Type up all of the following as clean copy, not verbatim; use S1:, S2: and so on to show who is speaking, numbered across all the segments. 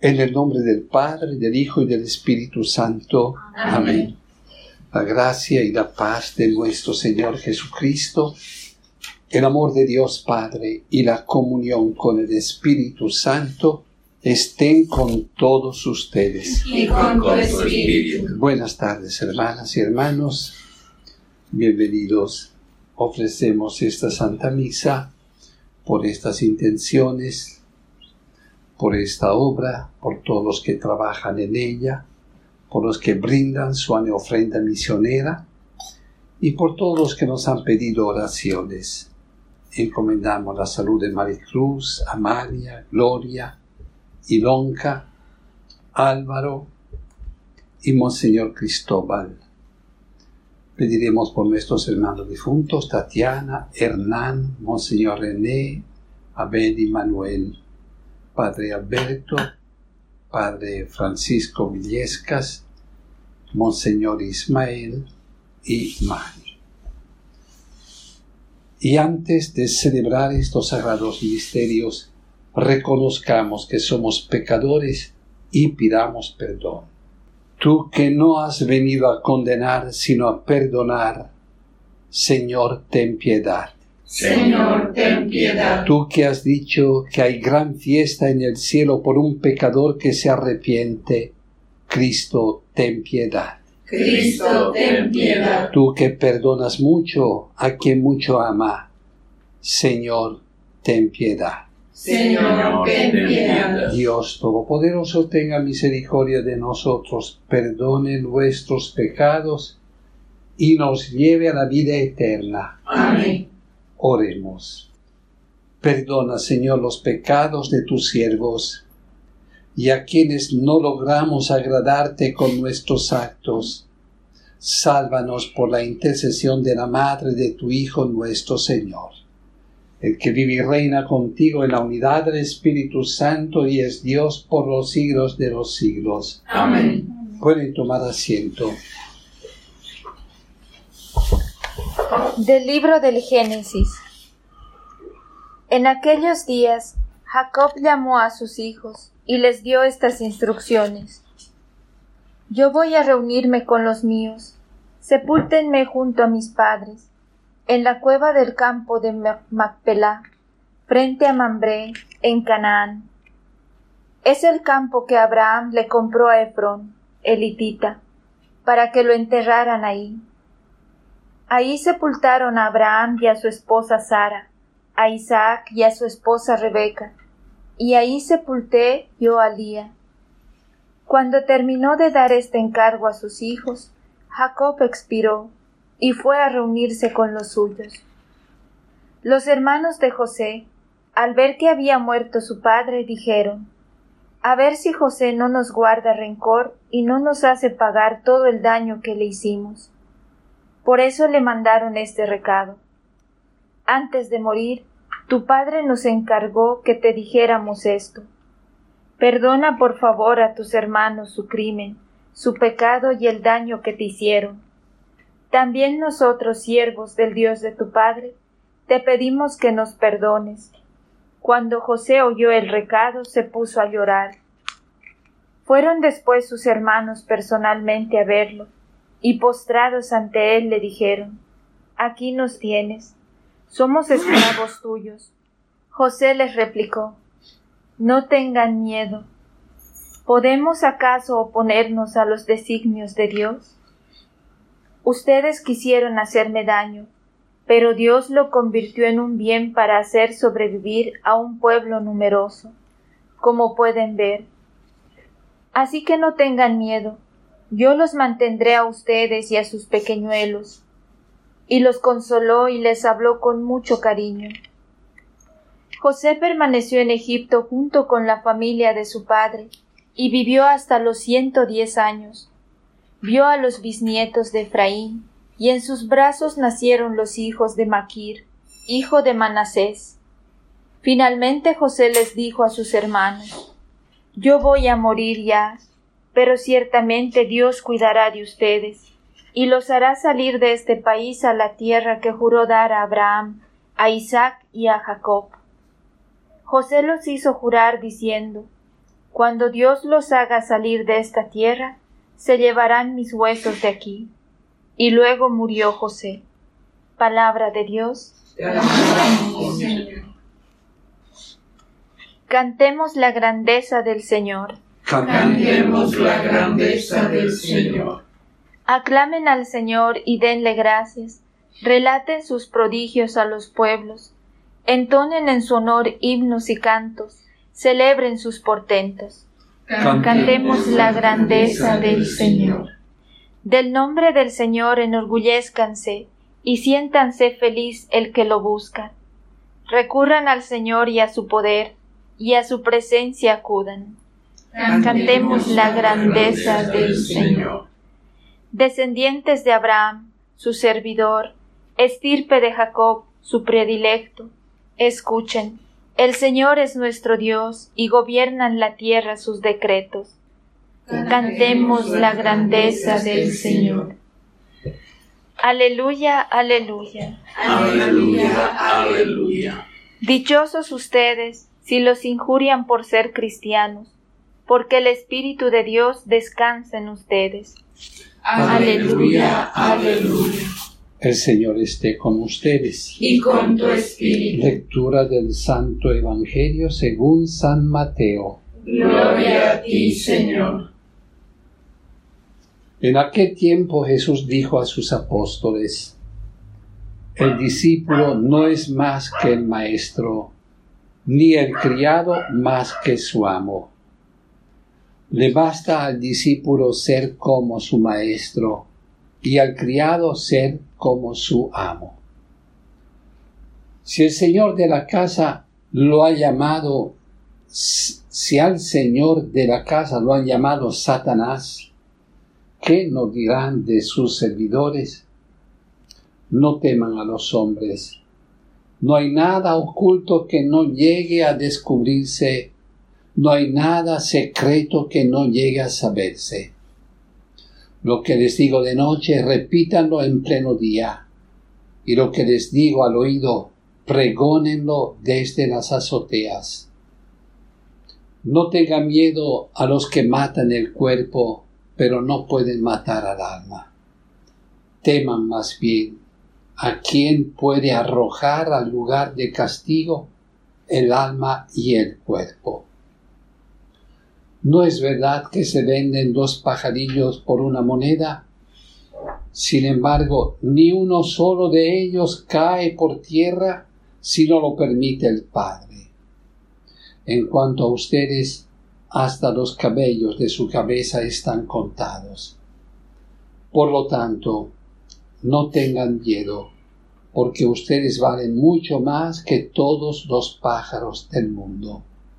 S1: En el nombre del Padre, del Hijo y del Espíritu Santo. Amén. La gracia y la paz de nuestro Señor Jesucristo, el amor de Dios Padre y la comunión con el Espíritu Santo estén con todos ustedes.
S2: Y con tu espíritu.
S1: Buenas tardes, hermanas y hermanos. Bienvenidos. Ofrecemos esta Santa Misa por estas intenciones, por esta obra, por todos los que trabajan en ella, por los que brindan su ofrenda misionera y por todos los que nos han pedido oraciones. Encomendamos la salud de Maricruz, Amalia, Gloria, Ilonka, Álvaro y Monseñor Cristóbal. Pediremos por nuestros hermanos difuntos, Tatiana, Hernán, Monseñor René, Abel y Manuel, Padre Alberto, Padre Francisco Villescas, Monseñor Ismael y Mari. Y antes de celebrar estos sagrados misterios, reconozcamos que somos pecadores y pidamos perdón. Tú que no has venido a condenar, sino a perdonar, Señor, ten piedad.
S2: Señor, ten piedad.
S1: Tú que has dicho que hay gran fiesta en el cielo por un pecador que se arrepiente, Cristo, ten piedad.
S2: Cristo, ten piedad.
S1: Tú que perdonas mucho a quien mucho ama, Señor, ten piedad.
S2: Señor, ten piedad.
S1: Dios Todopoderoso, tenga misericordia de nosotros, perdone nuestros pecados y nos lleve a la vida eterna.
S2: Amén.
S1: Oremos. Perdona, Señor, los pecados de tus siervos y a quienes no logramos agradarte con nuestros actos. Sálvanos por la intercesión de la Madre de tu Hijo nuestro Señor, el que vive y reina contigo en la unidad del Espíritu Santo y es Dios por los siglos de los siglos.
S2: Amén.
S1: Pueden tomar asiento.
S3: Del libro del Génesis. En aquellos días, Jacob llamó a sus hijos y les dio estas instrucciones. Yo voy a reunirme con los míos. Sepúltenme junto a mis padres, en la cueva del campo de Macpelá, frente a Mambré, en Canaán. Es el campo que Abraham le compró a Efrón, el hitita, para que lo enterraran ahí. Ahí sepultaron a Abraham y a su esposa Sara, a Isaac y a su esposa Rebeca, y ahí sepulté yo a Lía. Cuando terminó de dar este encargo a sus hijos, Jacob expiró y fue a reunirse con los suyos. Los hermanos de José, al ver que había muerto su padre, dijeron: a ver si José no nos guarda rencor y no nos hace pagar todo el daño que le hicimos. Por eso le mandaron este recado: antes de morir, tu padre nos encargó que te dijéramos esto. Perdona por favor a tus hermanos su crimen, su pecado y el daño que te hicieron. También nosotros, siervos del Dios de tu padre, te pedimos que nos perdones. Cuando José oyó el recado, se puso a llorar. Fueron después sus hermanos personalmente a verlo, y postrados ante él le dijeron: aquí nos tienes, somos esclavos tuyos. José les replicó: no tengan miedo. ¿Podemos acaso oponernos a los designios de Dios? Ustedes quisieron hacerme daño, pero Dios lo convirtió en un bien para hacer sobrevivir a un pueblo numeroso, como pueden ver. Así que no tengan miedo, yo los mantendré a ustedes y a sus pequeñuelos. Y los consoló y les habló con mucho cariño. José permaneció en Egipto junto con la familia de su padre, y vivió hasta los 110 años. Vio a los bisnietos de Efraín, y en sus brazos nacieron los hijos de Maquir, hijo de Manasés. Finalmente José les dijo a sus hermanos: yo voy a morir ya, pero ciertamente Dios cuidará de ustedes, y los hará salir de este país a la tierra que juró dar a Abraham, a Isaac y a Jacob. José los hizo jurar diciendo: Cuando Dios los haga salir de esta tierra, se llevarán mis huesos de aquí. Y luego murió José. Palabra de Dios.
S2: Te alabamos, Señor.
S3: Cantemos la grandeza del Señor.
S2: Cantemos la grandeza del Señor.
S3: Aclamen al Señor y denle gracias. Relaten sus prodigios a los pueblos. Entonen en su honor himnos y cantos. Celebren sus portentos. Cantemos la grandeza del Señor. Del nombre del Señor enorgullézcanse y siéntanse feliz el que lo busca. Recurran al Señor y a su poder, y a su presencia acudan. Cantemos la grandeza del Señor. Descendientes de Abraham, su servidor, estirpe de Jacob, su predilecto, escuchen, el Señor es nuestro Dios, y gobiernan la tierra sus decretos. Cantemos la grandeza del Señor. Aleluya, aleluya.
S2: Aleluya, aleluya.
S3: Dichosos ustedes si los injurian por ser cristianos, porque el Espíritu de Dios descansa en ustedes.
S2: Aleluya, aleluya.
S1: El Señor esté con ustedes.
S2: Y con tu espíritu.
S1: Lectura del Santo Evangelio según San Mateo.
S2: Gloria a ti, Señor.
S1: En aquel tiempo Jesús dijo a sus apóstoles: el discípulo no es más que el maestro, ni el criado más que su amo. Le basta al discípulo ser como su maestro y al criado ser como su amo. Si el señor de la casa lo ha llamado, si al señor de la casa lo han llamado Satanás, ¿qué nos dirán de sus servidores? No teman a los hombres. No hay nada oculto que no llegue a descubrirse. No hay nada secreto que no llegue a saberse. Lo que les digo de noche, repítanlo en pleno día. Y lo que les digo al oído, pregónenlo desde las azoteas. No tengan miedo a los que matan el cuerpo, pero no pueden matar al alma. Teman más bien a quien puede arrojar al lugar de castigo el alma y el cuerpo. ¿No es verdad que se venden 2 pajarillos por una moneda? Sin embargo, ni uno solo de ellos cae por tierra si no lo permite el Padre. En cuanto a ustedes, hasta los cabellos de su cabeza están contados. Por lo tanto, no tengan miedo, porque ustedes valen mucho más que todos los pájaros del mundo.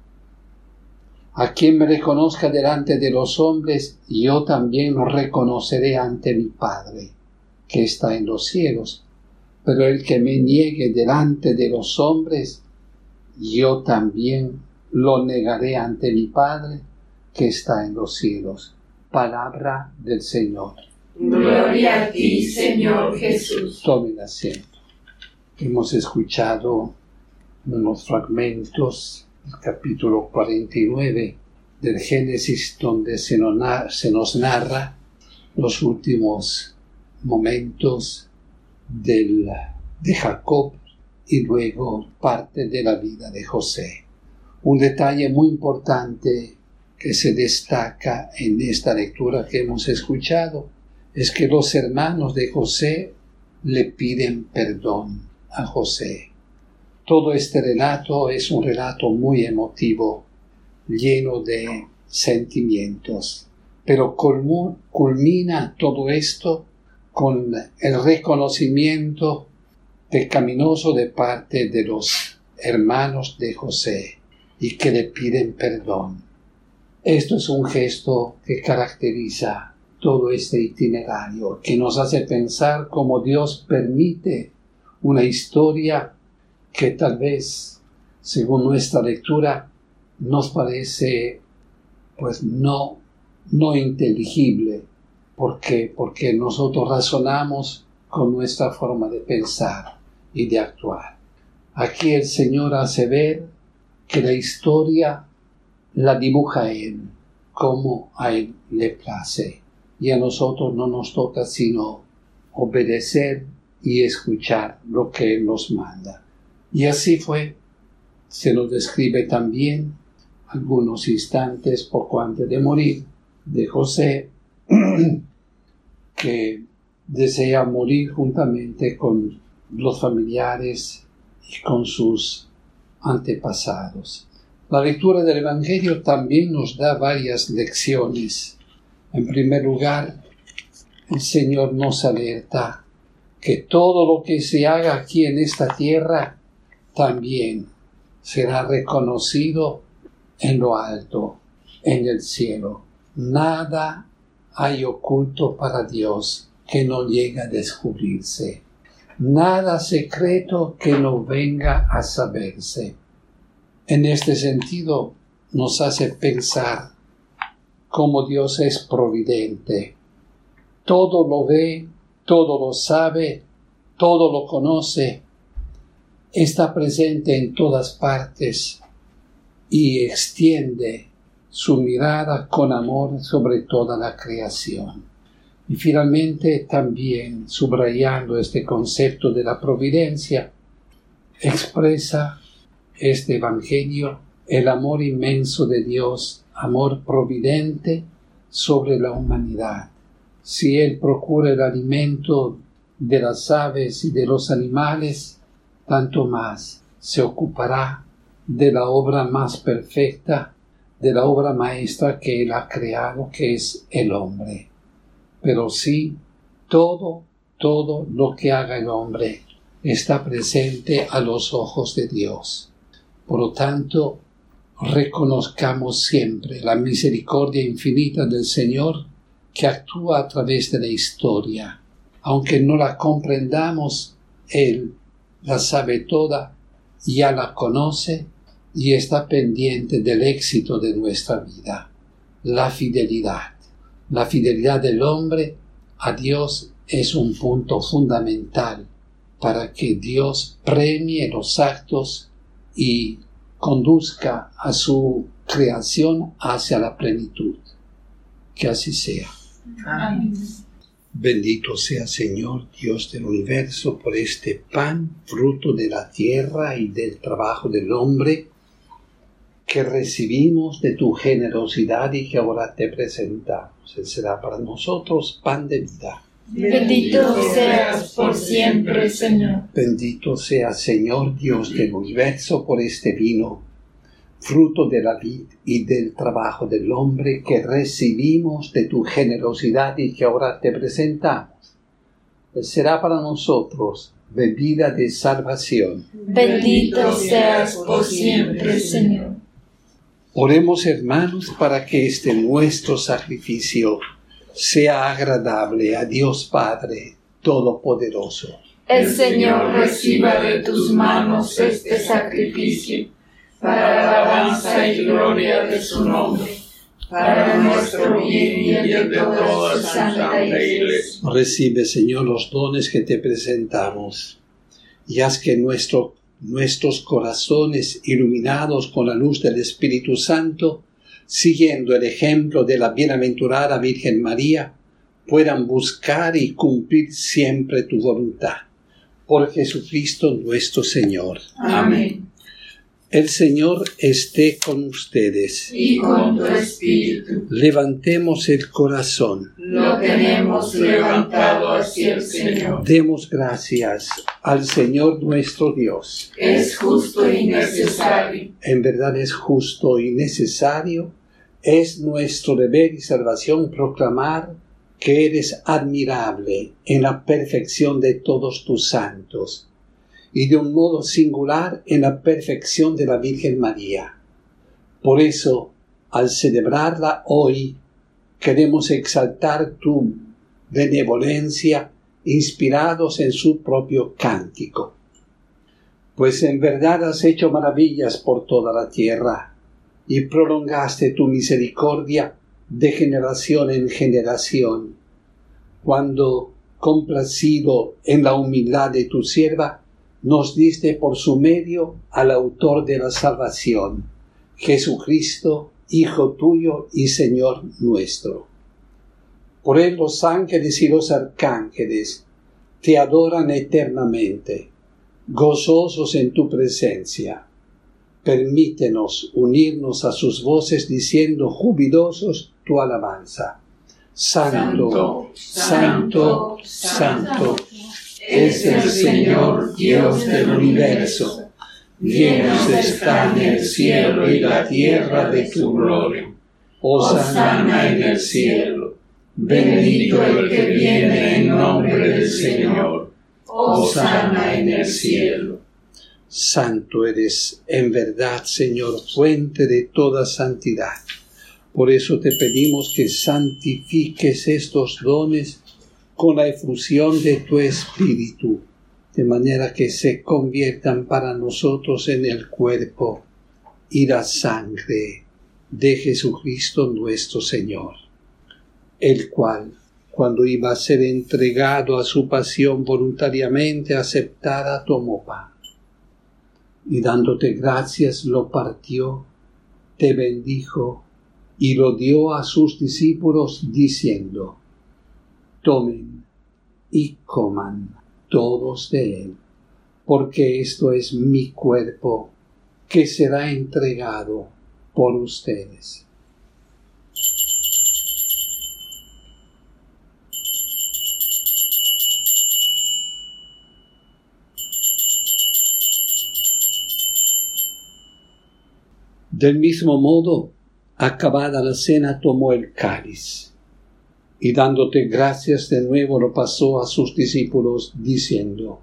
S1: A quien me reconozca delante de los hombres, yo también lo reconoceré ante mi Padre, que está en los cielos. Pero el que me niegue delante de los hombres, yo también lo negaré ante mi Padre, que está en los cielos. Palabra del Señor.
S2: Gloria a ti, Señor Jesús.
S1: Tomen asiento. Hemos escuchado unos fragmentos del capítulo 49 del Génesis, donde se nos narra los últimos momentos de Jacob y luego parte de la vida de José. Un detalle muy importante que se destaca en esta lectura que hemos escuchado es que los hermanos de José le piden perdón a José. Todo este relato es un relato muy emotivo, lleno de sentimientos, pero culmina todo esto con el reconocimiento pecaminoso de parte de los hermanos de José y que le piden perdón. Esto es un gesto que caracteriza todo este itinerario, que nos hace pensar cómo Dios permite una historia que tal vez, según nuestra lectura, nos parece pues no inteligible, porque nosotros razonamos con nuestra forma de pensar y de actuar. Aquí el Señor hace ver que la historia la dibuja Él, como a Él le place. Y a nosotros no nos toca sino obedecer y escuchar lo que Él nos manda. Y así fue. Se nos describe también algunos instantes poco antes de morir de José, que desea morir juntamente con los familiares y con sus antepasados. La lectura del Evangelio también nos da varias lecciones. En primer lugar, el Señor nos alerta que todo lo que se haga aquí en esta tierra también será reconocido en lo alto, en el cielo. Nada hay oculto para Dios que no llegue a descubrirse. Nada secreto que no venga a saberse. En este sentido, nos hace pensar cómo Dios es providente. Todo lo ve, todo lo sabe, todo lo conoce. Está presente en todas partes y extiende su mirada con amor sobre toda la creación. Y finalmente, también subrayando este concepto de la providencia, expresa este Evangelio el amor inmenso de Dios, amor providente sobre la humanidad. Si Él procura el alimento de las aves y de los animales, tanto más se ocupará de la obra más perfecta, de la obra maestra que Él ha creado, que es el hombre. Pero sí, todo lo que haga el hombre está presente a los ojos de Dios. Por lo tanto, reconozcamos siempre la misericordia infinita del Señor que actúa a través de la historia. Aunque no la comprendamos, Él la sabe toda, ya la conoce y está pendiente del éxito de nuestra vida. La fidelidad del hombre a Dios es un punto fundamental para que Dios premie los actos y conduzca a su creación hacia la plenitud. Que así sea.
S2: Amén.
S1: Bendito sea, Señor, Dios del universo, por este pan, fruto de la tierra y del trabajo del hombre, que recibimos de tu generosidad y que ahora te presentamos. Él será para nosotros pan de vida.
S2: Bendito seas por siempre, Señor.
S1: Bendito sea, Señor, Dios del universo, por este vino, fruto de la vid y del trabajo del hombre, que recibimos de tu generosidad y que ahora te presentamos. Él será para nosotros bebida de salvación.
S2: Bendito seas por siempre, Señor.
S1: Oremos, hermanos, para que este nuestro sacrificio sea agradable a Dios Padre Todopoderoso.
S2: El Señor reciba de tus manos este sacrificio, para alabanza y gloria de su nombre, para nuestro bien y el de toda su santa Iglesia.
S1: Recibe, Señor, los dones que te presentamos, y haz que nuestros corazones, iluminados con la luz del Espíritu Santo, siguiendo el ejemplo de la bienaventurada Virgen María, puedan buscar y cumplir siempre tu voluntad. Por Jesucristo nuestro Señor.
S2: Amén.
S1: El Señor esté con ustedes.
S2: Y con tu espíritu.
S1: Levantemos el corazón.
S2: Lo tenemos levantado hacia el Señor.
S1: Demos gracias al Señor nuestro Dios.
S2: Es justo y necesario.
S1: En verdad es justo y necesario. Es nuestro deber y salvación proclamar que eres admirable en la perfección de todos tus santos, y de un modo singular en la perfección de la Virgen María. Por eso, al celebrarla hoy, queremos exaltar tu benevolencia, inspirados en su propio cántico. Pues en verdad has hecho maravillas por toda la tierra, y prolongaste tu misericordia de generación en generación, cuando, complacido en la humildad de tu sierva, nos diste por su medio al autor de la salvación, Jesucristo, Hijo tuyo y Señor nuestro. Por él los ángeles y los arcángeles te adoran eternamente, gozosos en tu presencia. Permítenos unirnos a sus voces diciendo jubilosos tu alabanza. Santo, santo, santo, es el Señor Dios del universo. Llenos están el cielo y la tierra de tu gloria. Hosana en el cielo. Bendito el que viene en nombre del Señor. Hosana en el cielo. Santo eres en verdad, Señor, fuente de toda santidad. Por eso te pedimos que santifiques estos dones con la efusión de tu Espíritu, de manera que se conviertan para nosotros en el cuerpo y la sangre de Jesucristo nuestro Señor, el cual, cuando iba a ser entregado a su pasión voluntariamente aceptada, tomó pan, y dándote gracias lo partió, te bendijo, y lo dio a sus discípulos, diciendo: tomen y coman todos de él, porque esto es mi cuerpo, que será entregado por ustedes. Del mismo modo, acabada la cena, tomó el cáliz, y dándote gracias de nuevo lo pasó a sus discípulos, diciendo: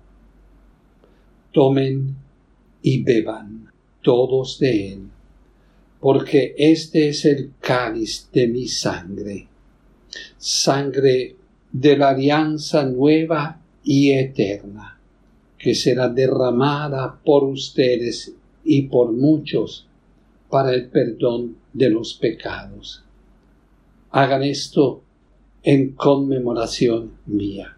S1: tomen y beban todos de él, porque este es el cáliz de mi sangre, sangre de la alianza nueva y eterna, que será derramada por ustedes y por muchos para el perdón de los pecados. Hagan esto en conmemoración mía.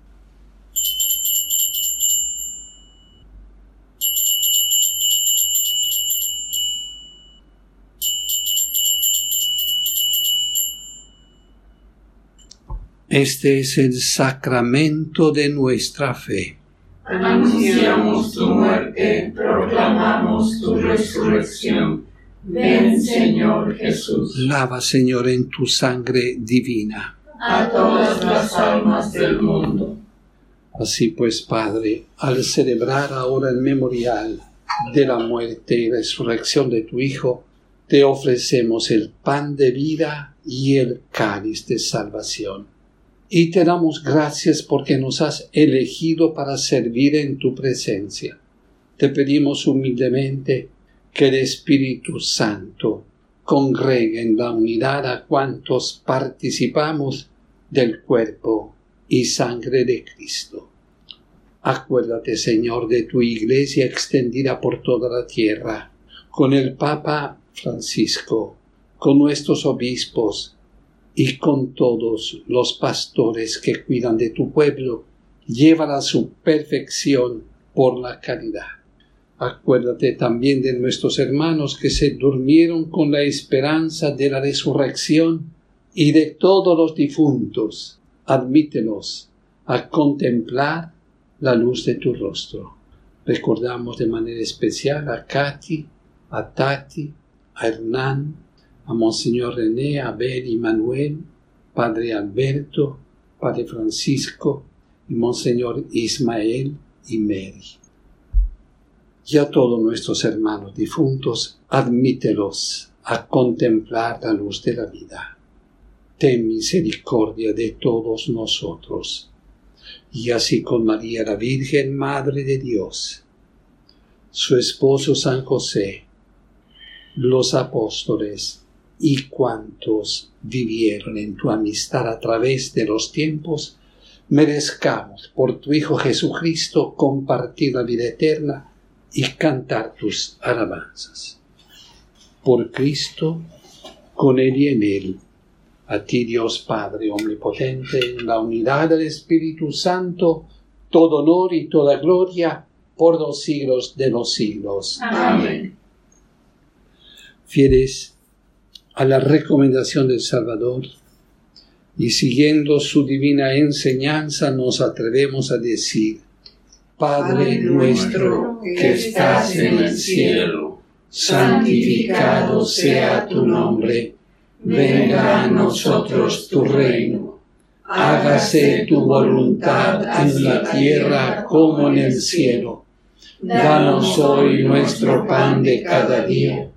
S1: Este es el sacramento de nuestra fe.
S2: Anunciamos tu muerte, proclamamos tu resurrección. Ven, Señor Jesús.
S1: Lava, Señor, en tu sangre divina
S2: a todas las almas del mundo.
S1: Así pues, Padre, al celebrar ahora el memorial de la muerte y resurrección de tu Hijo, te ofrecemos el pan de vida y el cáliz de salvación. Y te damos gracias porque nos has elegido para servir en tu presencia. Te pedimos humildemente que el Espíritu Santo congregue en la unidad a cuantos participamos del cuerpo y sangre de Cristo. Acuérdate, Señor, de tu Iglesia extendida por toda la tierra, con el Papa Francisco, con nuestros obispos y con todos los pastores que cuidan de tu pueblo. Llévala a su perfección por la caridad. Acuérdate también de nuestros hermanos que se durmieron con la esperanza de la resurrección y de todos los difuntos. Admítelos a contemplar la luz de tu rostro. Recordamos de manera especial a Katy, a Tati, a Hernán, a Monseñor René, a Abel y Manuel, Padre Alberto, Padre Francisco y Monseñor Ismael y Mary. Y a todos nuestros hermanos difuntos, admítelos a contemplar la luz de la vida. Ten misericordia de todos nosotros. Y así con María la Virgen, Madre de Dios, su esposo San José, los apóstoles y cuantos vivieron en tu amistad a través de los tiempos, merezcamos por tu Hijo Jesucristo compartir la vida eterna y cantar tus alabanzas. Por Cristo, con Él y en Él, a ti Dios Padre Omnipotente, en la unidad del Espíritu Santo, todo honor y toda gloria por los siglos de los siglos.
S2: Amén.
S1: Fieles a la recomendación del Salvador y siguiendo su divina enseñanza nos atrevemos a decir: Padre nuestro que estás en el cielo, santificado sea tu nombre. Venga a nosotros tu reino. Hágase tu voluntad en la tierra como en el cielo. Danos hoy nuestro pan de cada día.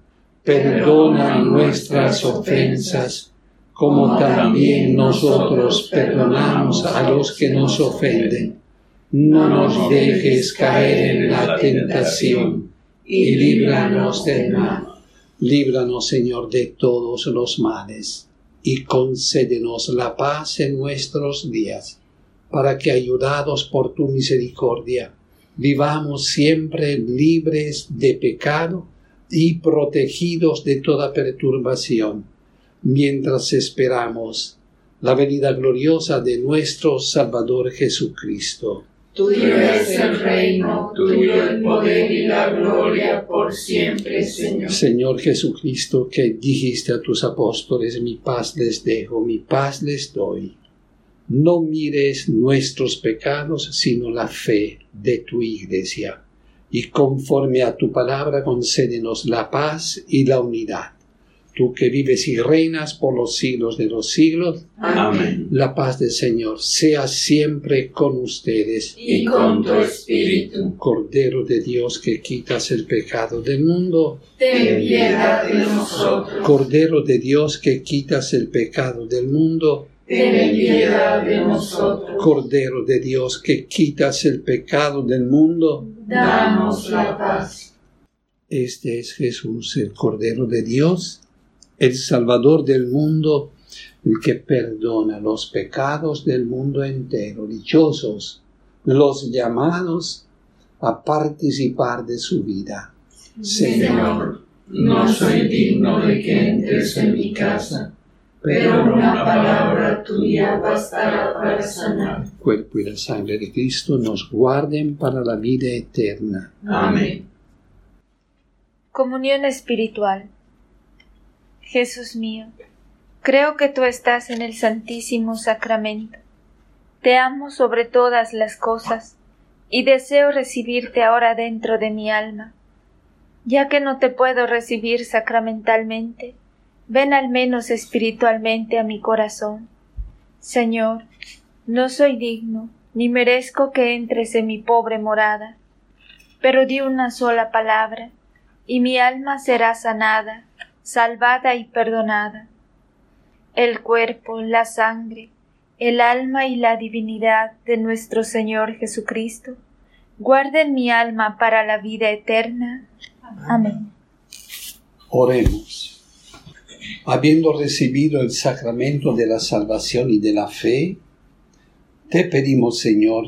S1: Perdona nuestras ofensas, como también nosotros perdonamos a los que nos ofenden. No nos dejes caer en la tentación, y líbranos del mal. Líbranos, Señor, de todos los males, y concédenos la paz en nuestros días, para que, ayudados por tu misericordia, vivamos siempre libres de pecado y protegidos de toda perturbación, mientras esperamos la venida gloriosa de nuestro Salvador Jesucristo.
S2: Tuyo es el reino, tuyo el poder y la gloria por siempre, Señor.
S1: Señor Jesucristo, que dijiste a tus apóstoles: mi paz les dejo, mi paz les doy. No mires nuestros pecados, sino la fe de tu Iglesia. Y conforme a tu palabra, concédenos la paz y la unidad. Tú que vives y reinas por los siglos de los siglos.
S2: Amén.
S1: La paz del Señor sea siempre con ustedes.
S2: Y con tu espíritu.
S1: Cordero de Dios que quitas el pecado del mundo.
S2: Ten piedad de nosotros.
S1: Cordero de Dios que quitas el pecado del mundo.
S2: Ten piedad de nosotros.
S1: Cordero de Dios que quitas el pecado del mundo.
S2: Danos la paz.
S1: Este es Jesús, el Cordero de Dios, el Salvador del mundo, el que perdona los pecados del mundo entero. Dichosos los llamados a participar de su vida.
S2: Señor, no soy digno de que entres en mi casa, pero una palabra tuya bastará para sanar.
S1: El cuerpo y la sangre de Cristo nos guarden para la vida eterna.
S2: Amén.
S3: Comunión espiritual. Jesús mío, creo que tú estás en el Santísimo Sacramento. Te amo sobre todas las cosas y deseo recibirte ahora dentro de mi alma. Ya que no te puedo recibir sacramentalmente, ven al menos espiritualmente a mi corazón. Señor, no soy digno, ni merezco que entres en mi pobre morada, pero di una sola palabra, y mi alma será sanada, salvada y perdonada. El cuerpo, la sangre, el alma y la divinidad de nuestro Señor Jesucristo guarden mi alma para la vida eterna. Amén.
S1: Oremos. Habiendo recibido el sacramento de la salvación y de la fe, te pedimos, Señor,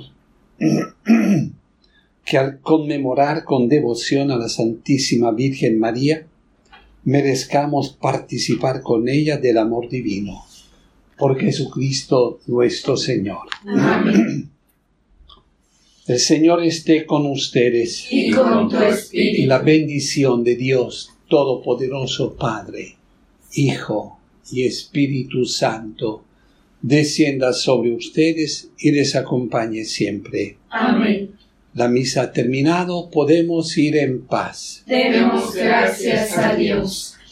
S1: que al conmemorar con devoción a la Santísima Virgen María, merezcamos participar con ella del amor divino. Por Jesucristo nuestro Señor.
S2: Amén.
S1: El Señor esté con ustedes.
S2: Y con tu espíritu.
S1: Y la bendición de Dios Todopoderoso, Padre, Hijo y Espíritu Santo, descienda sobre ustedes y les acompañe siempre.
S2: Amén.
S1: La misa ha terminado, podemos ir en paz.
S2: Demos gracias a Dios.